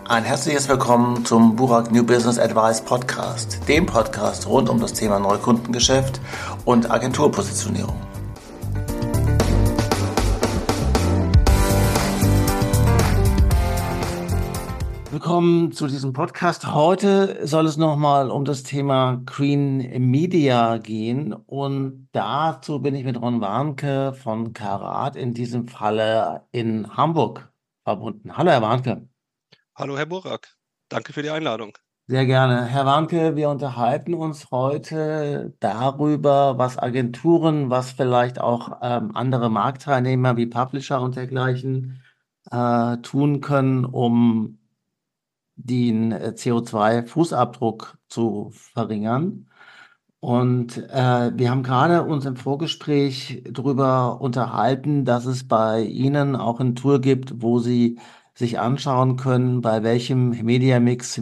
Ein herzliches Willkommen zum Burak New Business Advice Podcast, dem Podcast rund um das Thema Neukundengeschäft und Agenturpositionierung. Willkommen zu diesem Podcast. Heute soll es nochmal um das Thema Green Media gehen und dazu bin ich mit Ron Warnke von Karat in diesem Falle in Hamburg verbunden. Hallo Herr Warnke. Hallo Herr Burak, danke für die Einladung. Sehr gerne. Herr Warnke, wir unterhalten uns heute darüber, was Agenturen, was vielleicht auch andere Marktteilnehmer wie Publisher und dergleichen tun können, um den CO2-Fußabdruck zu verringern. Und wir haben gerade uns im Vorgespräch darüber unterhalten, dass es bei Ihnen auch ein Tool gibt, wo Sie sich anschauen können, bei welchem Media-Mix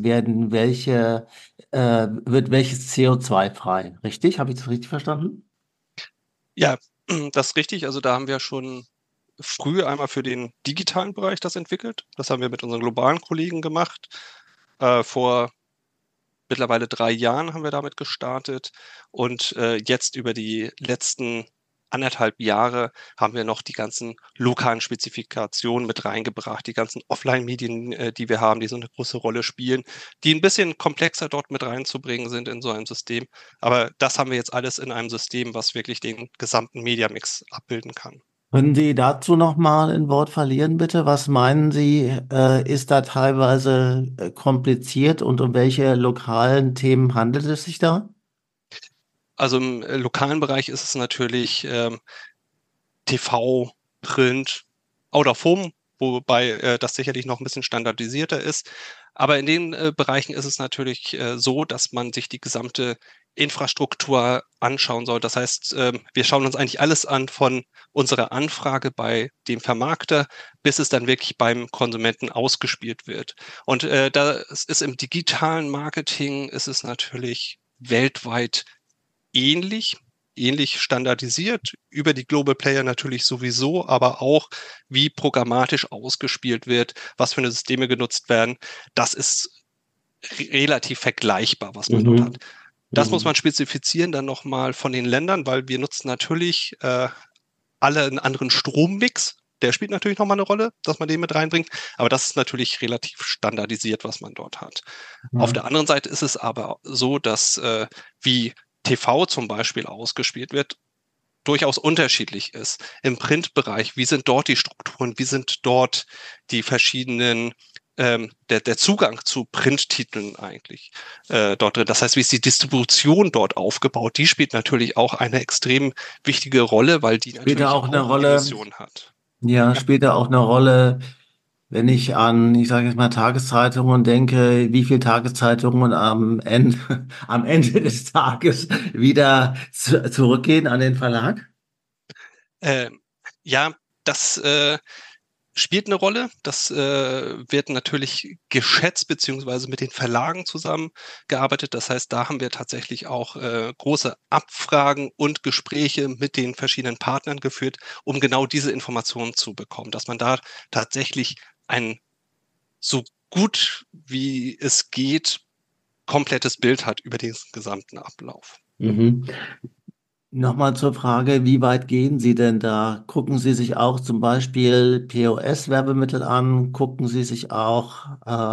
wird welches CO2 frei. Richtig? Habe ich das richtig verstanden? Ja, das ist richtig. Also da haben wir schon früh einmal für den digitalen Bereich das entwickelt. Das haben wir mit unseren globalen Kollegen gemacht. Vor mittlerweile 3 Jahren haben wir damit gestartet und jetzt über die letzten 1,5 Jahre haben wir noch die ganzen lokalen Spezifikationen mit reingebracht, die ganzen Offline-Medien, die wir haben, die so eine große Rolle spielen, die ein bisschen komplexer dort mit reinzubringen sind in so einem System. Aber das haben wir jetzt alles in einem System, was wirklich den gesamten Media-Mix abbilden kann. Können Sie dazu noch mal ein Wort verlieren, bitte? Was meinen Sie, ist da teilweise kompliziert und um welche lokalen Themen handelt es sich da? Also im lokalen Bereich ist es natürlich TV, Print, Out of Home, wobei das sicherlich noch ein bisschen standardisierter ist. Aber in den Bereichen ist es natürlich so, dass man sich die gesamte Infrastruktur anschauen soll. Das heißt, wir schauen uns eigentlich alles an von unserer Anfrage bei dem Vermarkter, bis es dann wirklich beim Konsumenten ausgespielt wird. Und da ist im digitalen Marketing ist es natürlich weltweit ähnlich standardisiert, über die Global Player natürlich sowieso, aber auch wie programmatisch ausgespielt wird, was für eine Systeme genutzt werden. Das ist relativ vergleichbar, was man dort hat. Das muss man spezifizieren dann nochmal von den Ländern, weil wir nutzen natürlich alle einen anderen Strommix. Der spielt natürlich nochmal eine Rolle, dass man den mit reinbringt, aber das ist natürlich relativ standardisiert, was man dort hat. Auf der anderen Seite ist es aber so, dass wie TV zum Beispiel ausgespielt wird, durchaus unterschiedlich ist. Im Printbereich, wie sind dort die Strukturen, wie sind dort die verschiedenen, der Zugang zu Printtiteln eigentlich dort drin. Das heißt, wie ist die Distribution dort aufgebaut? Die spielt natürlich auch eine extrem wichtige Rolle, weil die Spielt natürlich da auch eine auch Rolle, Emissionen hat. ja, spielt da auch eine Rolle, wenn ich an, ich sage jetzt mal, Tageszeitungen denke, wie viele Tageszeitungen am Ende des Tages wieder zurückgehen an den Verlag? Äh, ja, das spielt eine Rolle. Das wird natürlich geschätzt beziehungsweise mit den Verlagen zusammengearbeitet. Das heißt, da haben wir tatsächlich auch große Abfragen und Gespräche mit den verschiedenen Partnern geführt, um genau diese Informationen zu bekommen, dass man da tatsächlich ein so gut wie es geht komplettes Bild hat über den gesamten Ablauf. Mhm. Nochmal zur Frage, wie weit gehen Sie denn da? Gucken Sie sich auch zum Beispiel POS-Werbemittel an? Gucken Sie sich auch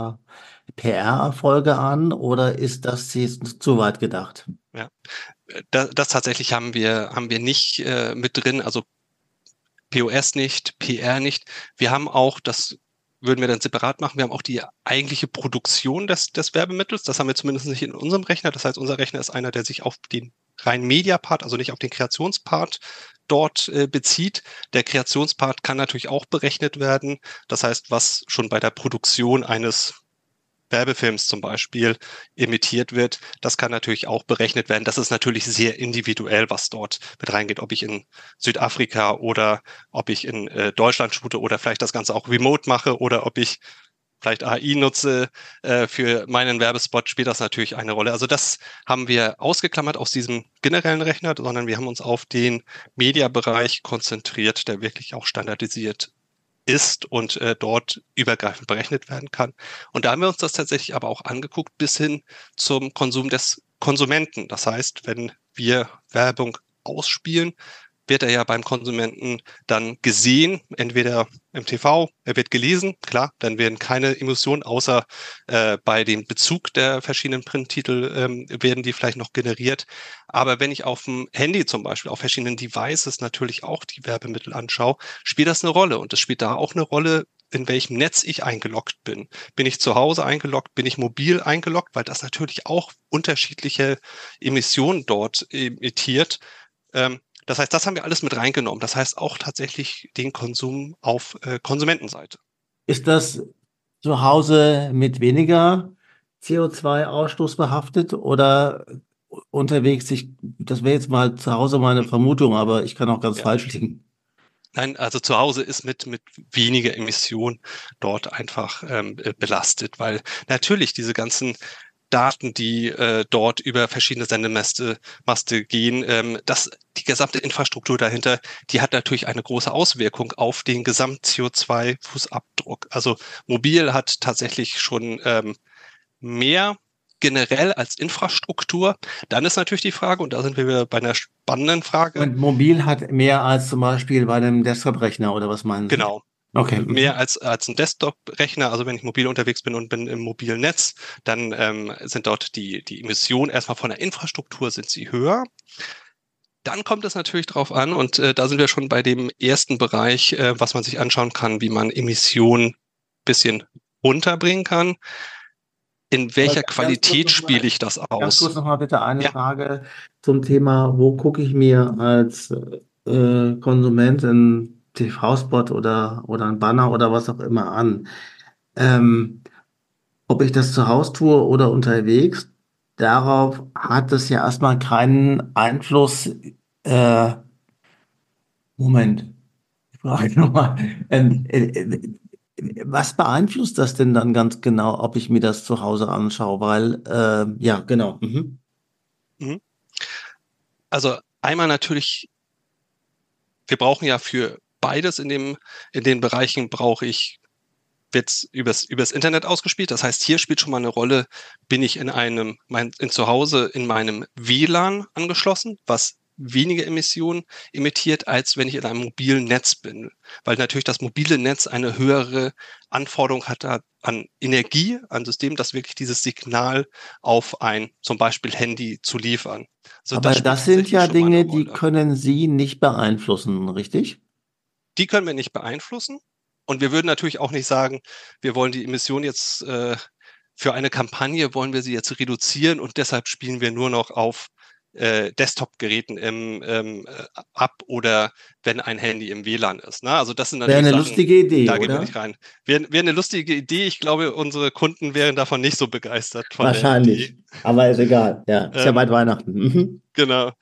PR-Erfolge an? Oder ist das jetzt zu weit gedacht? Ja, das tatsächlich haben wir nicht mit drin, also POS nicht, PR nicht. Wir haben auch, das würden wir dann separat machen, wir haben auch die eigentliche Produktion des Werbemittels. Das haben wir zumindest nicht in unserem Rechner. Das heißt, unser Rechner ist einer, der sich auf den reinen Media-Part, also nicht auf den Kreationspart dort bezieht. Der Kreationspart kann natürlich auch berechnet werden. Das heißt, was schon bei der Produktion eines Werbefilms zum Beispiel emittiert wird, das kann natürlich auch berechnet werden. Das ist natürlich sehr individuell, was dort mit reingeht, ob ich in Südafrika oder ob ich in Deutschland shoote oder vielleicht das Ganze auch remote mache oder ob ich vielleicht AI nutze für meinen Werbespot, spielt das natürlich eine Rolle. Also das haben wir ausgeklammert aus diesem generellen Rechner, sondern wir haben uns auf den Media-Bereich konzentriert, der wirklich auch standardisiert ist und dort übergreifend berechnet werden kann. Und da haben wir uns das tatsächlich aber auch angeguckt bis hin zum Konsum des Konsumenten. Das heißt, wenn wir Werbung ausspielen, wird er ja beim Konsumenten dann gesehen, entweder im TV, er wird gelesen, klar, dann werden keine Emissionen, außer bei dem Bezug der verschiedenen Printtitel werden die vielleicht noch generiert. Aber wenn ich auf dem Handy zum Beispiel, auf verschiedenen Devices natürlich auch die Werbemittel anschaue, spielt das eine Rolle. Und es spielt da auch eine Rolle, in welchem Netz ich eingeloggt bin. Bin ich zu Hause eingeloggt? Bin ich mobil eingeloggt? Weil das natürlich auch unterschiedliche Emissionen dort emittiert. Das heißt, das haben wir alles mit reingenommen. Das heißt auch tatsächlich den Konsum auf Konsumentenseite. Ist das zu Hause mit weniger CO2-Ausstoß behaftet oder unterwegs sich, das wäre jetzt mal zu Hause meine Hm, Vermutung, aber ich kann auch ganz ja. falsch liegen. Nein, also zu Hause ist mit weniger Emissionen dort einfach belastet, weil natürlich diese ganzen Daten, die dort über verschiedene Sendemaste gehen, die gesamte Infrastruktur dahinter, die hat natürlich eine große Auswirkung auf den Gesamt-CO2-Fußabdruck. Also mobil hat tatsächlich schon mehr generell als Infrastruktur. Dann ist natürlich die Frage, und da sind wir wieder bei einer spannenden Frage, Und mobil hat mehr als zum Beispiel bei einem Desktop-Rechner oder was meinen Sie? genau, Okay. mehr als ein Desktop-Rechner. Also wenn ich mobil unterwegs bin und bin im mobilen Netz, dann sind dort die Emissionen erstmal von der Infrastruktur sind sie höher. Dann kommt es natürlich drauf an, und da sind wir schon bei dem ersten Bereich, was man sich anschauen kann, wie man Emissionen bisschen runterbringen kann. In Aber welcher Qualität spiele ich das ganz kurz aus? noch mal bitte eine Ja, Frage zum Thema, wo gucke ich mir als Konsument einen TV-Spot oder einen Banner oder was auch immer an? Ähm, Ob ich das zu Hause tue oder unterwegs, darauf hat es ja erstmal keinen Einfluss. Äh, Moment, ich frage nochmal. Was beeinflusst das denn dann ganz genau, ob ich mir das zu Hause anschaue? Weil, ja, genau. Mhm. mhm. Also einmal natürlich, wir brauchen ja für beides in den Bereichen brauche ich, wird's übers Internet ausgespielt. Das heißt, hier spielt schon mal eine Rolle, bin ich in zu Hause in meinem WLAN angeschlossen, was weniger Emissionen emittiert, als wenn ich in einem mobilen Netz bin. Weil natürlich das mobile Netz eine höhere Anforderung hat an Energie, an System, das wirklich dieses Signal auf ein zum Beispiel Handy zu liefern. Also das Aber spielt das sind tatsächlich ja schon mal eine Dinge, die Rolle. können Sie nicht beeinflussen, richtig? Die können wir nicht beeinflussen. Und wir würden natürlich auch nicht sagen, wir wollen die Emission jetzt für eine Kampagne wollen wir sie jetzt reduzieren und deshalb spielen wir nur noch auf Desktop-Geräten ab oder wenn ein Handy im WLAN ist. Ne? Also das sind Wäre natürlich eine Sachen, lustige Idee, da gehen wir oder? nicht rein. Wäre eine lustige Idee. Ich glaube, unsere Kunden wären davon nicht so begeistert von der Idee. Wahrscheinlich. Aber ist egal. Ja, ist ja Ähm, bald Weihnachten. Mhm. genau.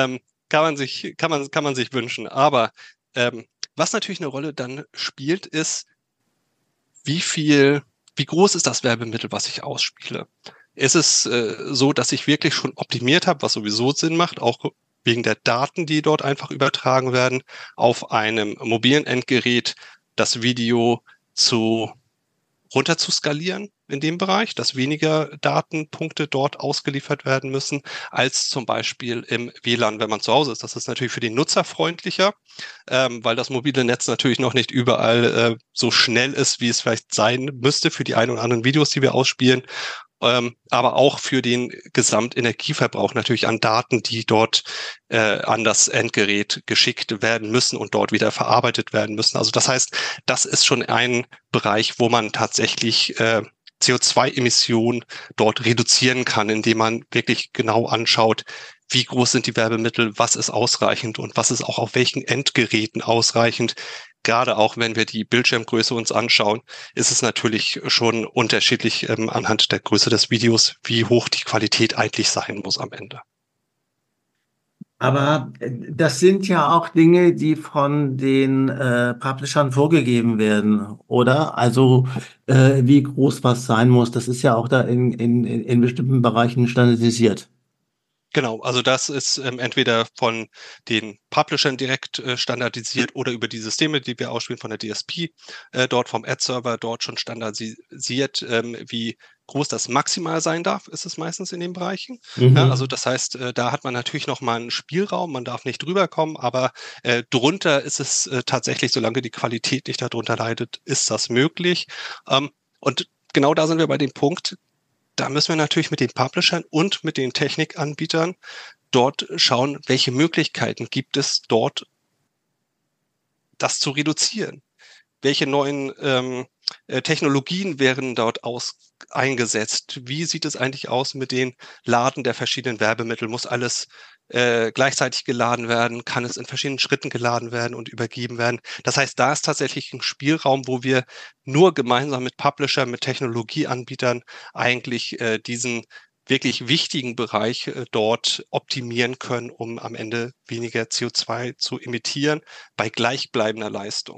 Kann man sich wünschen. Aber ähm, was natürlich eine Rolle dann spielt, ist, wie viel, wie groß ist das Werbemittel, was ich ausspiele? Ist es so, dass ich wirklich schon optimiert habe, was sowieso Sinn macht, auch wegen der Daten, die dort einfach übertragen werden, auf einem mobilen Endgerät das Video zu runter zu skalieren in dem Bereich, dass weniger Datenpunkte dort ausgeliefert werden müssen, als zum Beispiel im WLAN, wenn man zu Hause ist. Das ist natürlich für den Nutzer freundlicher, weil das mobile Netz natürlich noch nicht überall so schnell ist, wie es vielleicht sein müsste für die ein oder anderen Videos, die wir ausspielen. Aber auch für den Gesamtenergieverbrauch natürlich an Daten, die dort an das Endgerät geschickt werden müssen und dort wieder verarbeitet werden müssen. Also das heißt, das ist schon ein Bereich, wo man tatsächlich CO2-Emissionen dort reduzieren kann, indem man wirklich genau anschaut, wie groß sind die Werbemittel, was ist ausreichend und was ist auch auf welchen Endgeräten ausreichend. Gerade auch wenn wir die Bildschirmgröße uns anschauen, ist es natürlich schon unterschiedlich anhand der Größe des Videos, wie hoch die Qualität eigentlich sein muss am Ende. Aber das sind ja auch Dinge, die von den Publishern vorgegeben werden, oder? Also wie groß was sein muss, das ist ja auch da in bestimmten Bereichen standardisiert. Genau, also das ist entweder von den Publishern direkt standardisiert oder über die Systeme, die wir ausspielen von der DSP, dort vom Ad-Server dort schon standardisiert, wie groß das maximal sein darf, ist es meistens in den Bereichen. Ja, also Mhm. das heißt, da hat man natürlich noch mal einen Spielraum, man darf nicht drüber kommen, aber drunter ist es tatsächlich, solange die Qualität nicht darunter leidet, ist das möglich. Und genau da sind wir bei dem Punkt, da müssen wir natürlich mit den Publishern und mit den Technikanbietern dort schauen, welche Möglichkeiten gibt es dort, das zu reduzieren. Welche neuen Technologien werden dort eingesetzt? Wie sieht es eigentlich aus mit den Laden der verschiedenen Werbemittel? Muss alles gleichzeitig geladen werden? Kann es in verschiedenen Schritten geladen werden und übergeben werden? Das heißt, da ist tatsächlich ein Spielraum, wo wir nur gemeinsam mit Publisher, mit Technologieanbietern eigentlich diesen wirklich wichtigen Bereich dort optimieren können, um am Ende weniger CO2 zu emittieren bei gleichbleibender Leistung.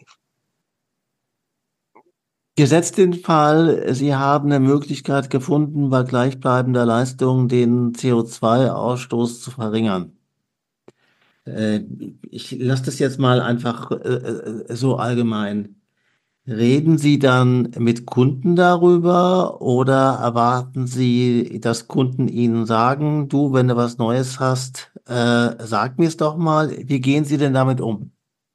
Gesetzt den Fall, Sie haben eine Möglichkeit gefunden, bei gleichbleibender Leistung den CO2-Ausstoß zu verringern. Äh, Ich lasse das jetzt mal einfach so allgemein. Reden Sie dann mit Kunden darüber oder erwarten Sie, dass Kunden Ihnen sagen, du, wenn du was Neues hast, sag mir es doch mal. Wie gehen Sie denn damit um?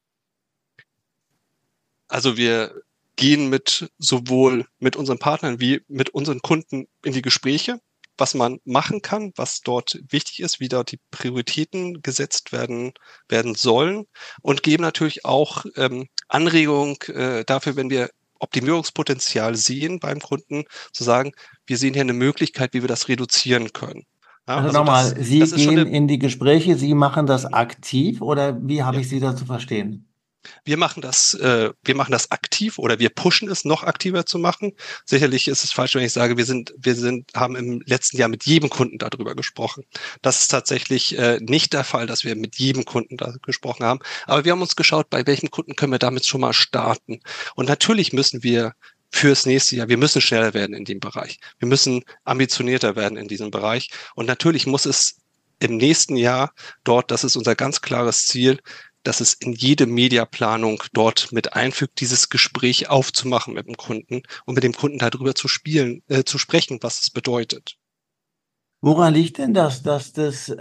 Also wir gehen sowohl mit unseren Partnern wie mit unseren Kunden in die Gespräche, was man machen kann, was dort wichtig ist, wie dort die Prioritäten gesetzt werden sollen und geben natürlich auch Anregungen dafür, wenn wir Optimierungspotenzial sehen beim Kunden, zu sagen, wir sehen hier eine Möglichkeit, wie wir das reduzieren können. Ja, Also also nochmal, Sie das ist schon gehen eine, in die Gespräche, Sie machen das aktiv oder wie habe ja. ich Sie da zu verstehen? Wir machen das aktiv oder wir pushen es noch aktiver zu machen. Sicherlich ist es falsch, wenn ich sage, haben im letzten Jahr mit jedem Kunden darüber gesprochen. Das ist tatsächlich nicht der Fall, dass wir mit jedem Kunden da gesprochen haben. Aber wir haben uns geschaut, bei welchem Kunden können wir damit schon mal starten. Und natürlich müssen wir fürs nächste Jahr, wir müssen schneller werden in dem Bereich. Wir müssen ambitionierter werden in diesem Bereich. Und natürlich muss es im nächsten Jahr dort, das ist unser ganz klares Ziel, dass es in jede Mediaplanung dort mit einfügt, dieses Gespräch aufzumachen mit dem Kunden und mit dem Kunden darüber zu sprechen, was es bedeutet. Woran liegt denn das, dass das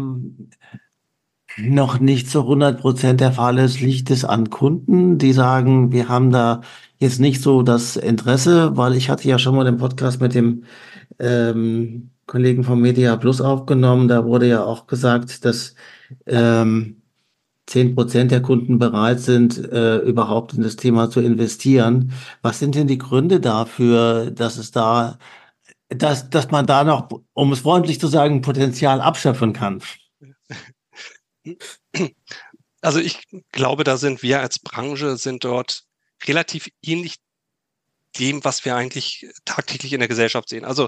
noch nicht zu 100% der Fall ist? Liegt es an Kunden, die sagen, wir haben da jetzt nicht so das Interesse, weil ich hatte ja schon mal den Podcast mit dem Kollegen von Media Plus aufgenommen. Da wurde ja auch gesagt, dass 10% der Kunden bereit sind, überhaupt in das Thema zu investieren. Was sind denn die Gründe dafür, dass man da noch, um es freundlich zu sagen, Potenzial abschöpfen kann? Also ich glaube, da sind wir als Branche sind dort relativ ähnlich dem, was wir eigentlich tagtäglich in der Gesellschaft sehen. Also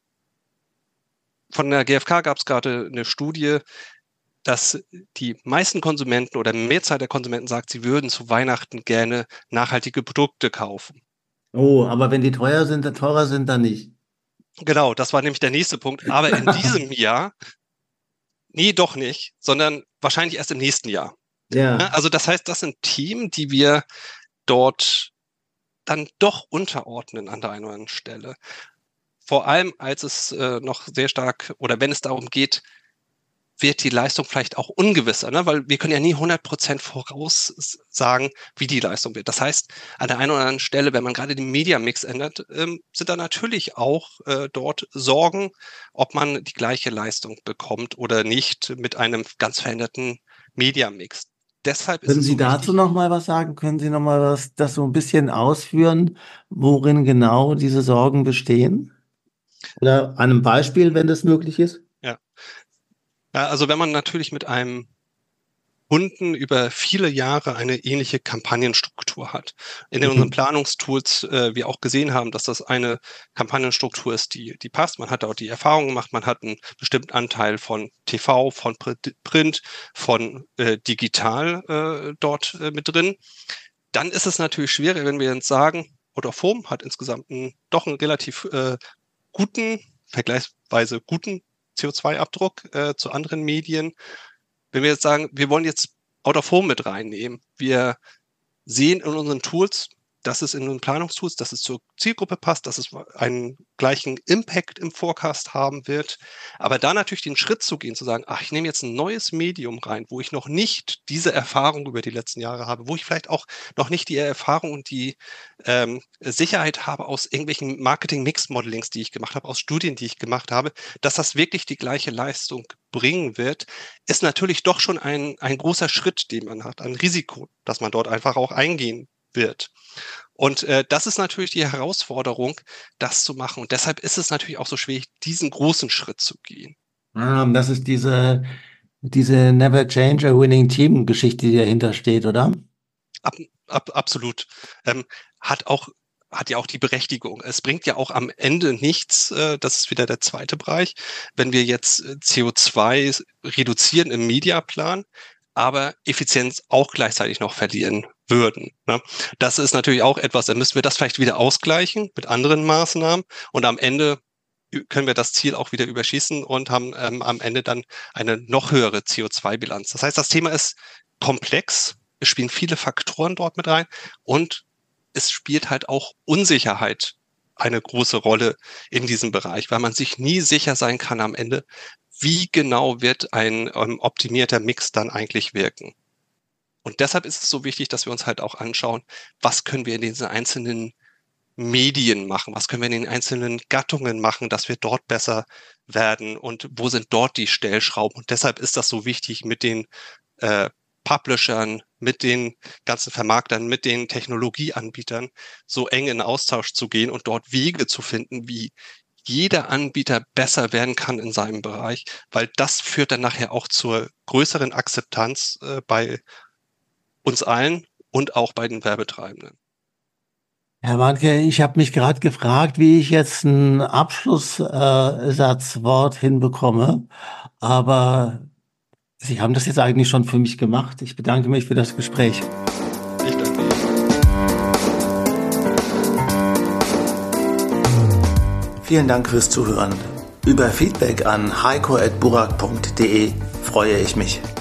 von der GfK gab es gerade eine Studie, dass die meisten Konsumenten oder Mehrzahl der Konsumenten sagt, sie würden zu Weihnachten gerne nachhaltige Produkte kaufen. Oh, aber wenn die teuer sind, dann teurer sind, dann nicht. Genau, das war nämlich der nächste Punkt. Aber in diesem Jahr, nee, doch nicht, sondern wahrscheinlich erst im nächsten Jahr. Ja, Ja. also das heißt, das sind Themen, die wir dort dann doch unterordnen an der einen oder anderen Stelle. Vor allem, als es noch sehr stark oder wenn es darum geht, wird die Leistung vielleicht auch ungewisser, ne? Weil wir können ja nie 100% voraussagen, wie die Leistung wird. Das heißt, an der einen oder anderen Stelle, wenn man gerade den Media-Mix ändert, sind da natürlich auch dort Sorgen, ob man die gleiche Leistung bekommt oder nicht mit einem ganz veränderten Media-Mix. Deshalb ist Können es Sie so dazu wichtig. noch mal was sagen? Können Sie noch mal das so ein bisschen ausführen, worin genau diese Sorgen bestehen? Oder an einem Beispiel, wenn das möglich ist? Ja. Ja, also wenn man natürlich mit einem Kunden über viele Jahre eine ähnliche Kampagnenstruktur hat. In unseren Mhm. Planungstools wir auch gesehen haben, dass das eine Kampagnenstruktur ist, die passt. Man hat auch die Erfahrung gemacht, man hat einen bestimmten Anteil von TV, von Print, von digital dort mit drin. Dann ist es natürlich schwieriger, wenn wir jetzt sagen, Vodafone hat insgesamt doch einen relativ guten, vergleichsweise guten CO2-Abdruck zu anderen Medien. Wenn wir jetzt sagen, wir wollen jetzt Out of Home mit reinnehmen, wir sehen in unseren Tools, dass es in den Planungstools, dass es zur Zielgruppe passt, dass es einen gleichen Impact im Forecast haben wird. Aber da natürlich den Schritt zu gehen, zu sagen, ach, ich nehme jetzt ein neues Medium rein, wo ich noch nicht diese Erfahrung über die letzten Jahre habe, wo ich vielleicht auch noch nicht die Erfahrung und die Sicherheit habe aus irgendwelchen Marketing-Mix-Modelings, die ich gemacht habe, aus Studien, die ich gemacht habe, dass das wirklich die gleiche Leistung bringen wird, ist natürlich doch schon ein großer Schritt, den man hat, ein Risiko, dass man dort einfach auch eingehen wird. Und das ist natürlich die Herausforderung, das zu machen. Und deshalb ist es natürlich auch so schwierig, diesen großen Schritt zu gehen. Das ist diese Never Change a Winning Team Geschichte, die dahinter steht, oder? Absolut. Hat ja auch die Berechtigung. Es bringt ja auch am Ende nichts, das ist wieder der zweite Bereich, wenn wir jetzt CO2 reduzieren im Mediaplan, aber Effizienz auch gleichzeitig noch verlieren würden. Ne? Das ist natürlich auch etwas, dann müssen wir das vielleicht wieder ausgleichen mit anderen Maßnahmen und am Ende können wir das Ziel auch wieder überschießen und haben am Ende dann eine noch höhere CO2-Bilanz. Das heißt, das Thema ist komplex, es spielen viele Faktoren dort mit rein und es spielt halt auch Unsicherheit eine große Rolle in diesem Bereich, weil man sich nie sicher sein kann am Ende, wie genau wird ein optimierter Mix dann eigentlich wirken. Und deshalb ist es so wichtig, dass wir uns halt auch anschauen, was können wir in diesen einzelnen Medien machen, was können wir in den einzelnen Gattungen machen, dass wir dort besser werden und wo sind dort die Stellschrauben. Und deshalb ist das so wichtig, mit den Publishern, mit den ganzen Vermarktern, mit den Technologieanbietern so eng in Austausch zu gehen und dort Wege zu finden, wie jeder Anbieter besser werden kann in seinem Bereich, weil das führt dann nachher auch zur größeren Akzeptanz bei uns allen und auch bei den Werbetreibenden. Herr Warnke, ich habe mich gerade gefragt, wie ich jetzt ein Abschlusssatzwort hinbekomme, aber Sie haben das jetzt eigentlich schon für mich gemacht. Ich bedanke mich für das Gespräch. Ich danke Ihnen. Vielen Dank fürs Zuhören. Über Feedback an heiko@burak.de freue ich mich.